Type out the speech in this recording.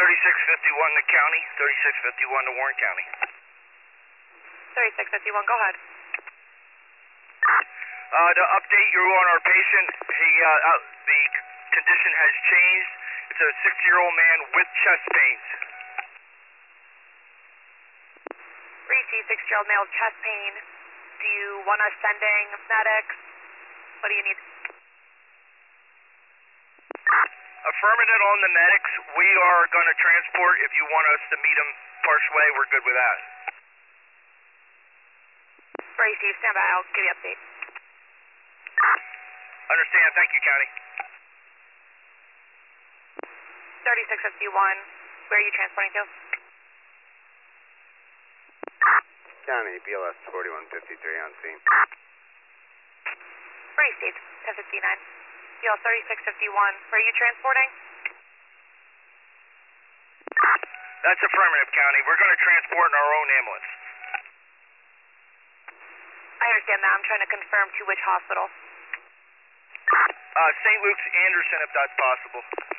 3651 to county, 3651 to Warren County. 3651, go ahead. To update you on our patient, the condition has changed. It's a 60-year-old man with chest pains. Receive 60-year-old male with chest pain. Do you want us sending medics? What do you need? Affirmative on the medics. We are going to transport. If you want us to meet him Parshway, we're good with that. Receive, stand by. I'll give you an update. Understand. Thank you, County. 3651, where are you transporting to? County, BLS 4153 on scene. Received, 1059. BL 3651, where are you transporting? That's affirmative, County. We're going to transport in our own ambulance. I understand that. I'm trying to confirm to which hospital. St. Luke's Anderson, if that's possible.